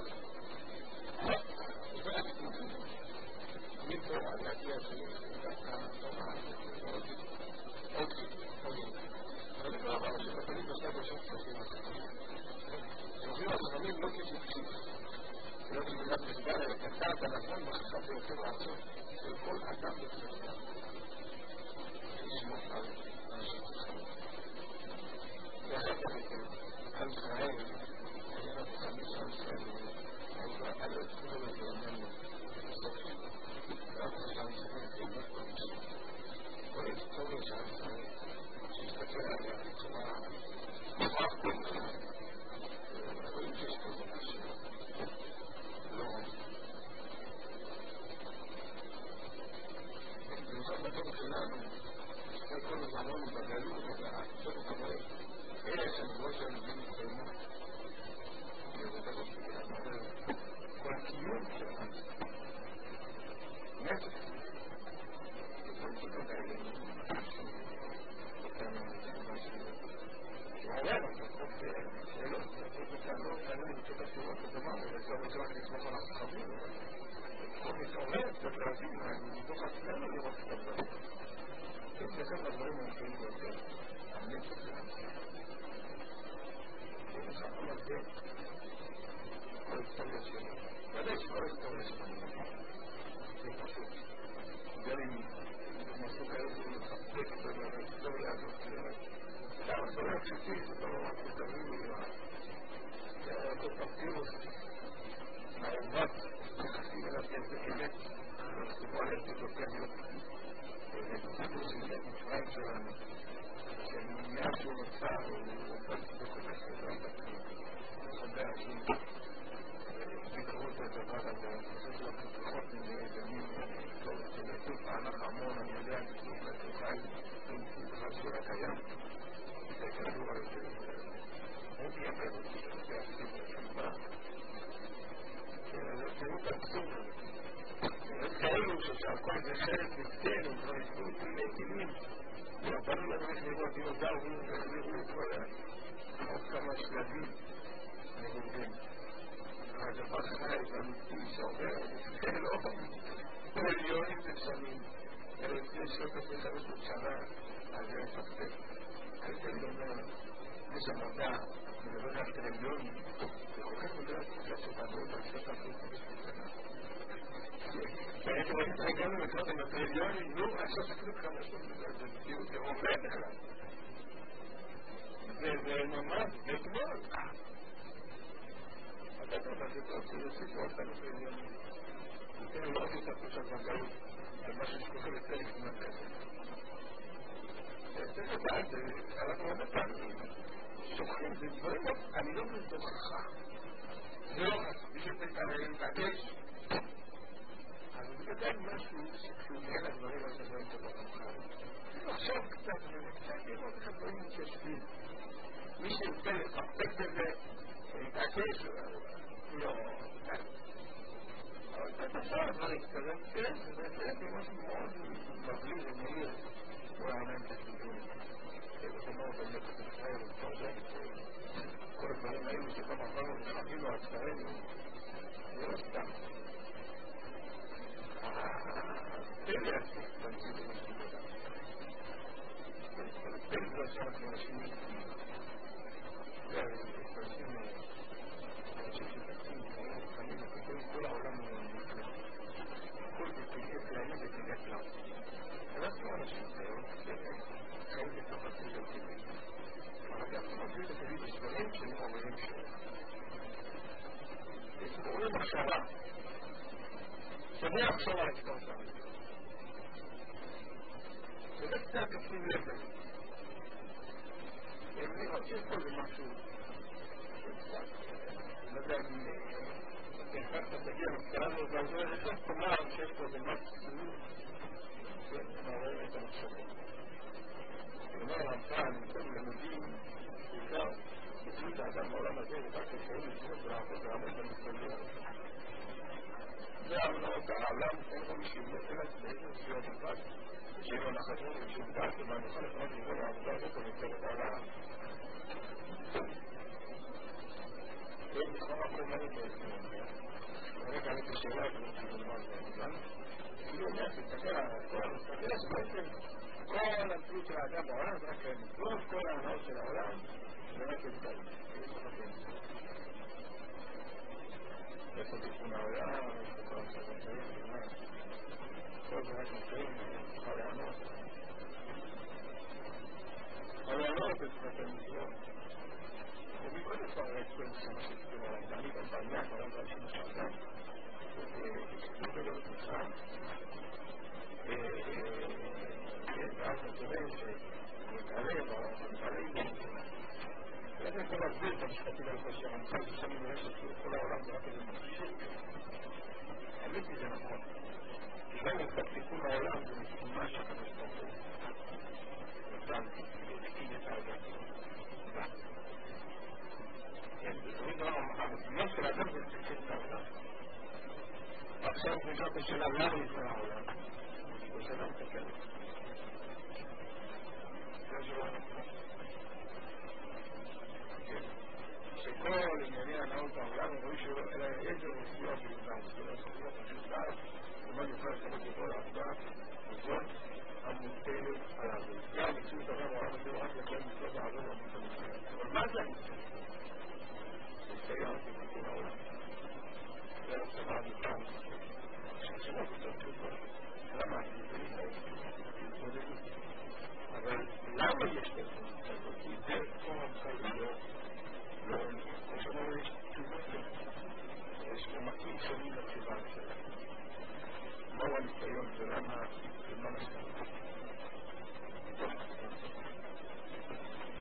[SPEAKER 1] מפה על להגיע שלי, דווקא תורה, אוקיי, אוקיי. אני לא אמר שבפנים בשלב ראשון צריכים לעשות. עוברים החכמים לא כפוקשים. לא כמילת מסגר, אלא כתת הנבון בחכם ביותר לעשות של כל אדם בצלחה. לשמות על אנשים חכמים. ואחר כך איתם, על ישראל, אני לא חכמים על ישראל, אני לא אתכם לזה אומנו, סופים. ואנחנו שם סופים כאימות קודשים. כל ההיסטוריה של ישראל, שהסתכל עליה בצורה מוכרח כל רואים שיש פה משהו לא במיוחד בדור שלנו, שכל כל הזמנו בגלות ובעצות ובמועד, אלה שהנבואות שהנביאים התקיימו, ובדור שלנו, כל הקיום שלנו, נפש, וכל שכות האלה, אותנו משהו, ועולה לו, זאת שאלות, זאת שאלה למצוא את הסירות לדבר, ולצוע בצורך לסמוך על החכמים, כל מתעורר, צריך להבין, מתוך עצמנו לראות את הדברים. יש לכם לדברים הנפעים ביותר, הנפש שלנו. יש לך כל הזה, כל ההיסטוריה שלנו. ודאי שכל ההיסטוריה שלנו. זה פשוט. גם אם מסוג האלה שמחפק בהיסטוריה הזאת, גם זה לא פשוטי, זה לא ממש מתארים, זה אותו פרטירוס, מהעובד, נכנסים אליו כזה אמת, וכתובו עליהם פשוטניות. ופרטירוס של מצרים שלנו, שמאז שהוא נוצר, הוא עובד בקודש לזרם בתחום. הרבה אנשים ביקרו את הדבר הזה, אני חושב שלא פחות מנהדמים, שנתוף הענך המון, אני יודע, נתוף חי, עם בכלל שהוא רק היה. זה כדור על זה, הוא יאמר אותי, שזה עשיב לשמבה. זה פירוט עצום. זה כאלו ששעקו איזה חלק מסכן, הם כבר ישבו טילי טילים. ורפנו לנו איך נראו הדינוזאורים, איך נראו את כל עוד כמה שלבים נגודים. אז הפך חי ואמיתי שעובר, זה לא מיליונים בשנים. ולפני שלושת עשרה חמש מאות שנה, אז זה מפקפק. אני אומר, יש המדע, מדבר על טריליונים, וכל כך מדבר על תקופת שבעדות, על שלושת אלפים וחמש מאות שנה. ואני רואים את הגענו לקראת עם הטריליונים, נו, עכשיו תקנו חמש מאות שנה, זה בדיוק, זה עובד בכלל. זה ממש, זה אתמול. אתה יודע, זה טוב, זה יוסיפו עוד כמה טריליונים. וכאילו לא עושים את התחושת בגלות, זה משהו שכוחל יותר לפני כזה. זה לדעת, אנחנו הרבה פעמים שוכחים, זה דברים, אני לא מזוכחה. זה לא חשוב, מי שתתעלם, תעקש. אבל זה עדיין משהו שכשהוא נהיה לדברים האלה דברים טובות במחר. עכשיו קצת, וקצת לראות איך הדברים מתיישבים. מי שיוצא לפרפק בזה, תעקש, לא, אבל קצת אפשר דברים קטנים, כן, זה משהו מאוד מבליג ומהיר. הוא העיניים שתדעים, ובתמור באמת את ישראל, כל הדברים האלו שכם עברנו וחווינו על צבאנו, זה לא סתם. תן לי עשית, תמציא במשהו בדע. תן לי עשית, זה יחשוב על הכתוב שם. וזה קצת כפים לב לזה. אני חושב פה זה משהו שקצת, לא יודע אם תכף אתה תגיע למסקנה הזאת, אבל זה יותר כלומר שיש פה זה משהו שמעורר את המחשבות. כלומר, הרמב"ן, כל למדים, בעיקר, בצוות האדם בעולם הזה, ורק יכולים לשמות ולעשות ולעמוד במסתובב. זה אמנות, העולם, אין לו משמעות, אין את באיזה סיוע בלבד, שאין לו נחתו ומשמעת, ובנוכל לפנות לבוא לעבודה הזאת ומצוות העולם. זה בכל מקום לא בעצם. רגע, אני כשאלה, אני חושב לומר זה, כאילו אומר, תסתכל על הכל, תסתכל שבעצם כל המציאות של האדם בעולם זה רק נקרוב, כל ההנאות של העולם זה רק נקרוב. איפה תיקון העולם, איפה כל המציאות, כל זה רק נקרוב, כל ההנאות. כל ההנאות זה צריך למצוא. ומכל לפרק כל משמע של תיקון העולם, תעניק על בעניין, העולם זה אנשים שעדם, זה לא תמצא. ואז נתונים שמתעלם או מתעלם ואני יכול להסביר את המשפטים האלה שהרמח"ל ששנים מרשת כל העולם זה רק איזה מרגישים האמת היא זה נכון כי גם מצד תיקון העולם זה משימה שהקדוש ברוך הוא נתן לתקין את האדם זה דבר המשימה של האדם זה לתקין את העולם עכשיו נשאלת השאלה למה לפני העולם ושאלה מתקנת שכל ענייני הנאות העולם רואים שאלה איזה רסיוע בלבד שאלה רסיוע בלבד ומה יוכל לקבל לכל העבודה הזאת המוטלת עליו גם מציאות הרב העולם הזה רק לכל מצוות העבוד המוטלת אבל מה זה המוטלת? ניסיון בתיקון העולם זה הצבא המוטלת שהשאלה קצת פשוטה למה? אבל למה יש לזה?